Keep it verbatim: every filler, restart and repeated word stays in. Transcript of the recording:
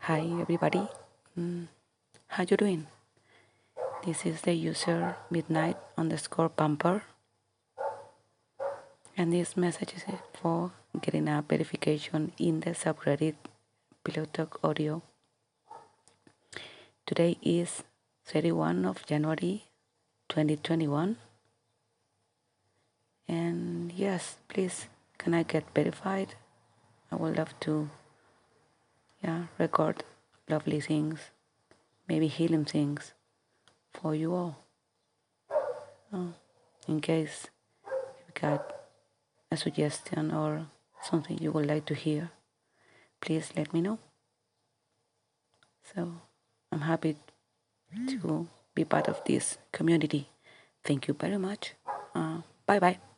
Hi everybody, mm, how you doing? This is the user midnight underscore pamper, and this message is for getting a verification in the subreddit Pillow Talk Audio. Today is thirty-first of January twenty twenty-one, and yes, please, can I get verified? I would love to, yeah, record lovely things, maybe healing things for you all. Uh, in case you got a suggestion or something you would like to hear, please let me know. So I'm happy to be part of this community. Thank you very much. Uh, bye bye.